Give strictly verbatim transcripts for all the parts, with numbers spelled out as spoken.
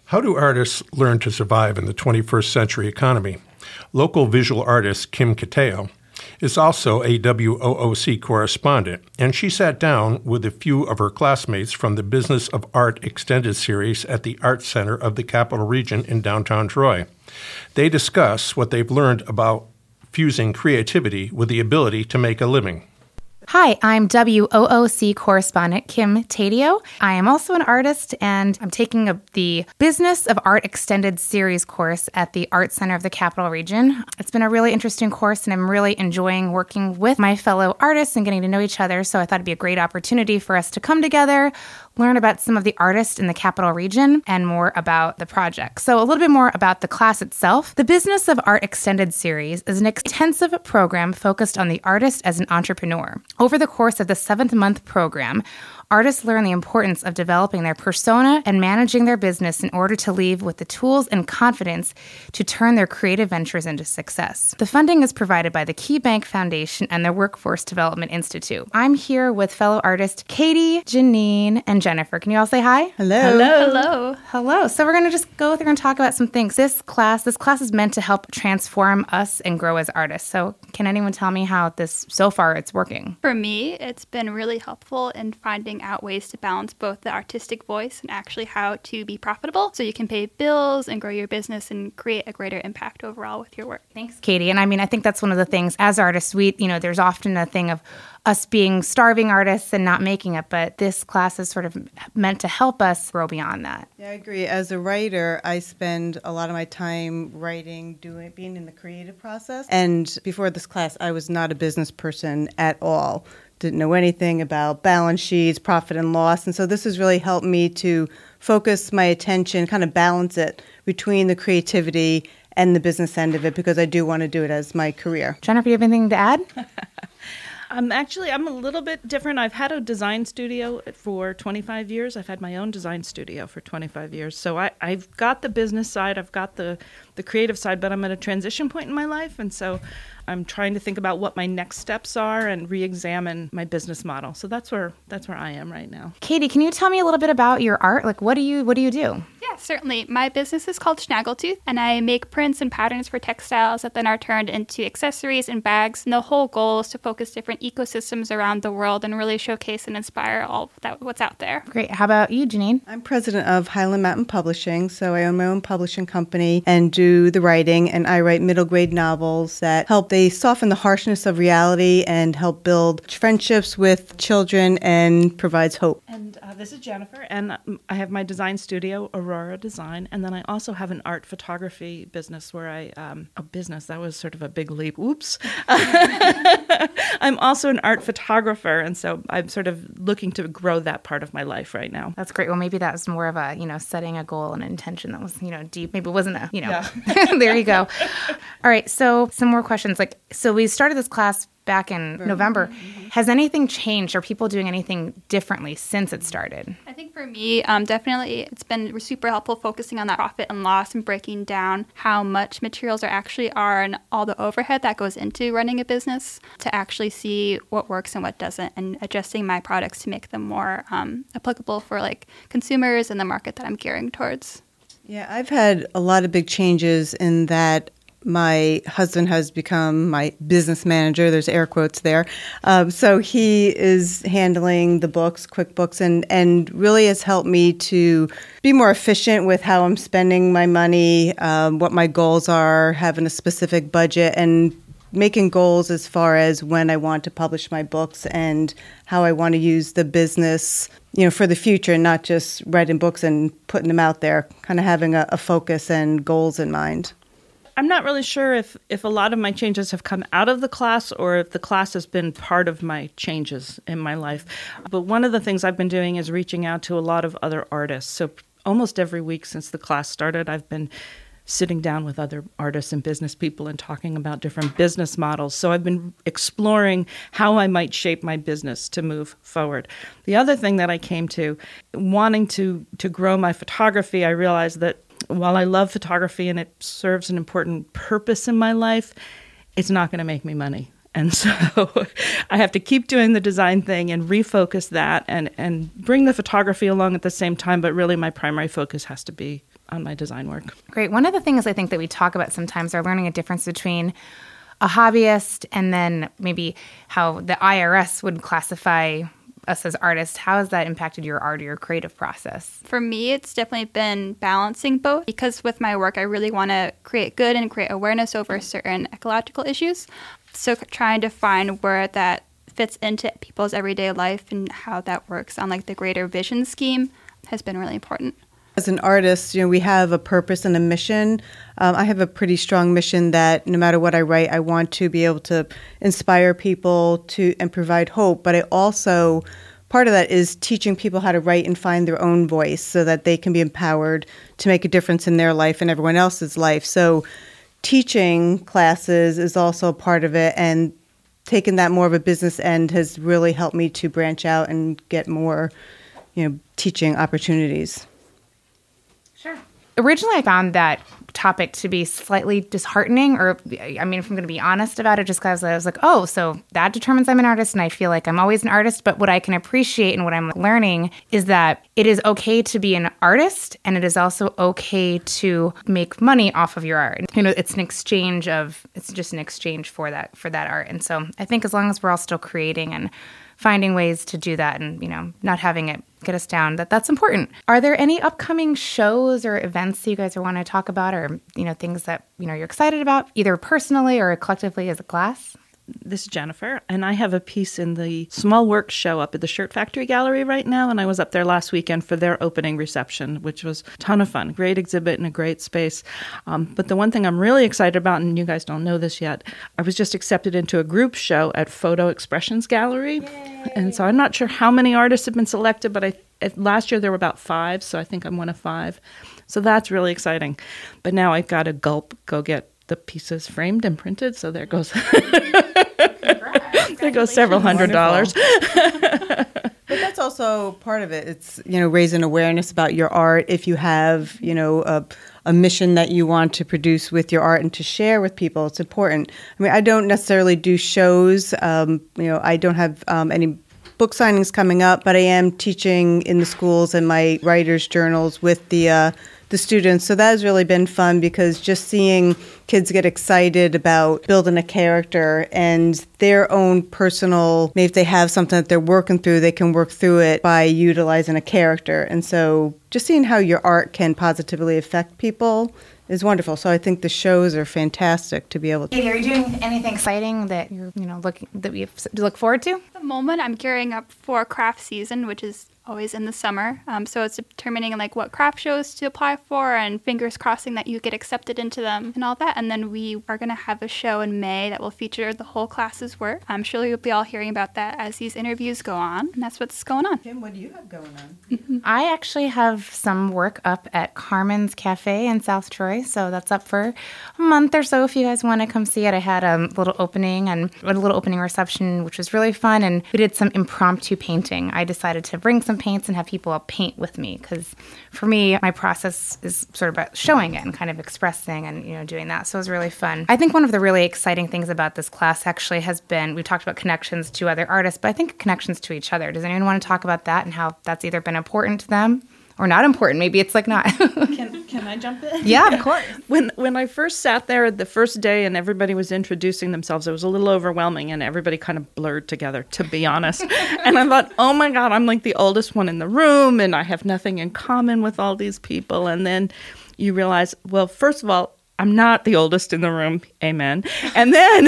How do artists learn to survive in the twenty-first century economy? Local visual artist Kim Kateo is also a W O O C correspondent, and she sat down with a few of her classmates from the Business of Art Extended Series at the Art Center of the Capital Region in downtown Troy. They discuss what they've learned about fusing creativity with the ability to make a living. Hi, I'm W O O C correspondent Kim Tadio. I am also an artist, and I'm taking a, the Business of Art Extended Series course at the Art Center of the Capital Region. It's been a really interesting course, and I'm really enjoying working with my fellow artists and getting to know each other, so I thought it'd be a great opportunity for us to come together, learn about some of the artists in the Capital Region, and more about the project. So a little bit more about the class itself. The Business of Art Extended Series is an extensive program focused on the artist as an entrepreneur. Over the course of the seventh-month program, artists learn the importance of developing their persona and managing their business in order to leave with the tools and confidence to turn their creative ventures into success. The funding is provided by the KeyBank Foundation and the Workforce Development Institute. I'm here with fellow artists Katie, Janine, and Jennifer. Can you all say hi? Hello. Hello. Hello. Hello. So we're going to just go through and talk about some things. This class, this class is meant to help transform us and grow as artists. So can anyone tell me how this, so far, it's working? For me, it's been really helpful in finding out ways to balance both the artistic voice and actually how to be profitable so you can pay bills and grow your business and create a greater impact overall with your work. Thanks, Katie. And I mean, I think that's one of the things as artists, we, you know, there's often a thing of us being starving artists and not making it, but this class is sort of meant to help us grow beyond that. Yeah, I agree. As a writer, I spend a lot of my time writing, doing, being in the creative process. And before this class, I was not a business person at all. Didn't know anything about balance sheets, profit and loss. And so this has really helped me to focus my attention, kind of balance it between the creativity and the business end of it, because I do want to do it as my career. Jennifer, you have anything to add? Um, actually, I'm a little bit different. I've had a design studio for twenty-five years. I've had my own design studio for twenty-five years. So I, I've got the business side, I've got the, the creative side, but I'm at a transition point in my life. And so I'm trying to think about what my next steps are and re-examine my business model. So that's where that's where I am right now. Katie, can you tell me a little bit about your art? Like, what do you what do you do? Yeah, certainly. My business is called Snaggletooth, and I make prints and patterns for textiles that then are turned into accessories and bags. And the whole goal is to focus different ecosystems around the world and really showcase and inspire all of that, what's out there. Great. How about you, Janine? I'm president of Highland Mountain Publishing, so I own my own publishing company and do the writing, and I write middle grade novels that help, they soften the harshness of reality and help build friendships with children and provides hope. And uh, this is Jennifer, and I have my design studio, Aurora Design, and then I also have an art photography business where I, um, a business, that was sort of a big leap, oops. I'm also an art photographer, and so I'm sort of looking to grow that part of my life right now. That's great. Well, maybe that was more of a, you know, setting a goal and intention that was, you know, deep. Maybe it wasn't a, you know, yeah. There you go. All right. So some more questions. Like, so we started this class back in November. Mm-hmm. Has anything changed? Are people doing anything differently since it started? I think for me, um, definitely it's been super helpful focusing on that profit and loss and breaking down how much materials there actually are and all the overhead that goes into running a business to actually see what works and what doesn't, and adjusting my products to make them more um, applicable for like consumers and the market that I'm gearing towards. Yeah, I've had a lot of big changes in that. My husband has become my business manager. There's air quotes there. Um, so he is handling the books, QuickBooks, and, and really has helped me to be more efficient with how I'm spending my money, um, what my goals are, having a specific budget, and making goals as far as when I want to publish my books and how I want to use the business, you know, for the future, not just writing books and putting them out there, kind of having a, a focus and goals in mind. I'm not really sure if, if a lot of my changes have come out of the class or if the class has been part of my changes in my life. But one of the things I've been doing is reaching out to a lot of other artists. So almost every week since the class started, I've been sitting down with other artists and business people and talking about different business models. So I've been exploring how I might shape my business to move forward. The other thing that I came to, wanting to, to grow my photography, I realized that while I love photography and it serves an important purpose in my life, it's not going to make me money. And so I have to keep doing the design thing and refocus that and, and bring the photography along at the same time. But really my primary focus has to be on my design work. Great. One of the things I think that we talk about sometimes are learning a difference between a hobbyist and then maybe how the I R S would classify us as artists. How has that impacted your art or your creative process? For me, it's definitely been balancing both, because with my work, I really want to create good and create awareness over certain ecological issues. So trying to find where that fits into people's everyday life and how that works on like the greater vision scheme has been really important. As an artist, you know, we have a purpose and a mission. Um, I have a pretty strong mission that no matter what I write, I want to be able to inspire people to and provide hope. But I also, part of that is teaching people how to write and find their own voice so that they can be empowered to make a difference in their life and everyone else's life. So teaching classes is also a part of it, and taking that more of a business end has really helped me to branch out and get more, you know, teaching opportunities. Sure. Originally, I found that topic to be slightly disheartening, or, I mean, if I'm going to be honest about it, just because I was like, oh, so that determines I'm an artist, and I feel like I'm always an artist. But what I can appreciate and what I'm learning is that it is okay to be an artist, and it is also okay to make money off of your art. You know, it's an exchange of, it's just an exchange for that, for that art. And so I think as long as we're all still creating and finding ways to do that and, you know, not having it get us down, that that's important. Are there any upcoming shows or events that you guys want to talk about, or, you know, things that, you know, you're excited about, either personally or collectively as a class? This is Jennifer, and I have a piece in the Small Works show up at the Shirt Factory Gallery right now, and I was up there last weekend for their opening reception, which was a ton of fun. Great exhibit in a great space. Um, but the one thing I'm really excited about, and you guys don't know this yet, I was just accepted into a group show at Photo Expressions Gallery. Yay. And so I'm not sure how many artists have been selected, but I last year there were about five, so I think I'm one of five. So that's really exciting. But now I've got to gulp, go get the pieces framed and printed, so there goes there goes several hundred dollars. But that's also part of it. It's, you know, raising awareness about your art. If you have, you know, a, a mission that you want to produce with your art and to share with people, it's important. I mean, I don't necessarily do shows. Um, you know, I don't have um, any book signings coming up, but I am teaching in the schools and my writers' journals with the uh, the students. So that has really been fun, because just seeing kids get excited about building a character and their own personal, maybe if they have something that they're working through, they can work through it by utilizing a character. And so just seeing how your art can positively affect people is wonderful. So I think the shows are fantastic to be able to. Katie, are you doing anything exciting that you're, you know, looking that we have to look forward to? At the moment, I'm gearing up for craft season, which is always in the summer. Um, so it's determining like what craft shows to apply for, and fingers crossing that you get accepted into them and all that. And then we are going to have a show in May that will feature the whole class's work. I'm sure you'll be all hearing about that as these interviews go on. And that's what's going on. Kim, what do you have going on? I actually have some work up at Carmen's Cafe in South Troy. So that's up for a month or so if you guys want to come see it. I had a little opening and a little opening reception, which was really fun. And we did some impromptu painting. I decided to bring some paints and have people paint with me, because for me, my process is sort of about showing it and kind of expressing and, you know, doing that. So it was really fun. I think one of the really exciting things about this class actually has been, we talked about connections to other artists, but I think connections to each other. Does anyone want to talk about that and how that's either been important to them or not important? Maybe it's like not. Can can I jump in? Yeah, of course. When when I first sat there the first day and everybody was introducing themselves, it was a little overwhelming, and everybody kind of blurred together, to be honest. And I thought, oh my God, I'm like the oldest one in the room, and I have nothing in common with all these people. And then you realize, well, first of all, I'm not the oldest in the room. Amen. And then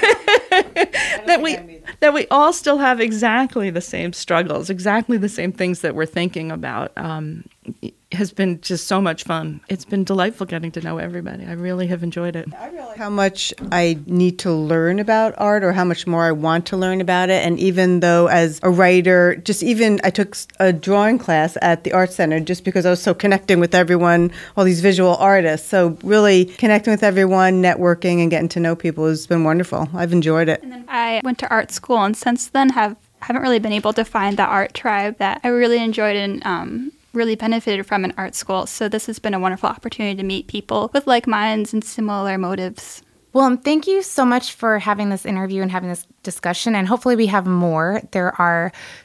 that we that we all still have exactly the same struggles, exactly the same things that we're thinking about. Um, has been just so much fun. It's been delightful getting to know everybody. I really have enjoyed it. I realize how much I need to learn about art, or how much more I want to learn about it. And even though as a writer, just even I took a drawing class at the Art Center just because I was so connecting with everyone, all these visual artists. So really connecting with everyone, networking, and getting to know people has been wonderful. I've enjoyed it. And then I went to art school, and since then have haven't really been able to find that art tribe that I really enjoyed and um, really benefited from in art school. So this has been a wonderful opportunity to meet people with like minds and similar motives. Well, thank you so much for having this interview and having this discussion, and hopefully we have more. There are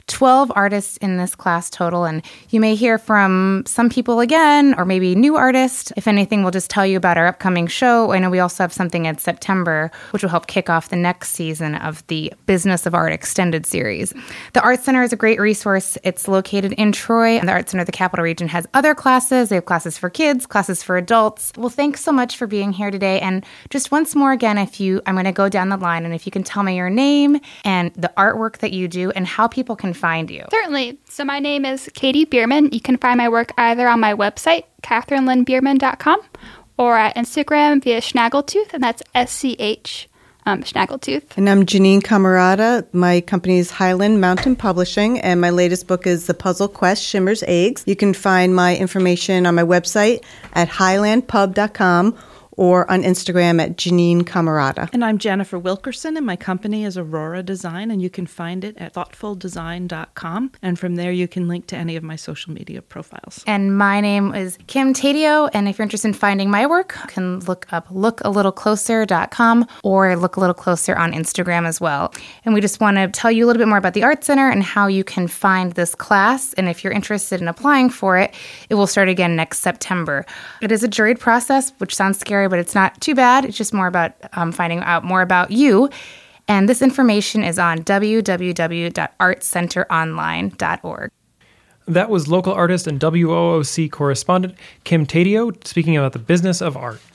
twelve artists in this class total, and you may hear from some people again, or maybe new artists. If anything, we'll just tell you about our upcoming show. I know we also have something in September, which will help kick off the next season of the Business of Art Extended series. The Art Center is a great resource. It's located in Troy, and the Art Center of the Capital Region has other classes. They have classes for kids, classes for adults. Well, thanks so much for being here today. And just once more again, if you, I'm going to go down the line, and if you can tell me your name and the artwork that you do and how people can find you. Certainly. So my name is Katie Bierman. You can find my work either on my website, catherine lynn bierman dot com, or at Instagram via Schnaggletooth, and that's S C H, um, Schnaggletooth. And I'm Janine Camarada. My company is Highland Mountain Publishing, and my latest book is The Puzzle Quest, Shimmer's Eggs. You can find my information on my website at highland pub dot com or on Instagram at Janine Camarada. And I'm Jennifer Wilkerson, and my company is Aurora Design, and you can find it at thoughtful design dot com. And from there, you can link to any of my social media profiles. And my name is Kim Tadio, and if you're interested in finding my work, you can look up look a little closer dot com or Look a Little Closer on Instagram as well. And we just want to tell you a little bit more about the Art Center and how you can find this class. And if you're interested in applying for it, it will start again next September. It is a juried process, which sounds scary, but it's not too bad. It's just more about um, finding out more about you. And this information is on w w w dot art center online dot org. That was local artist and W O O C correspondent Kim Tadio speaking about the business of art.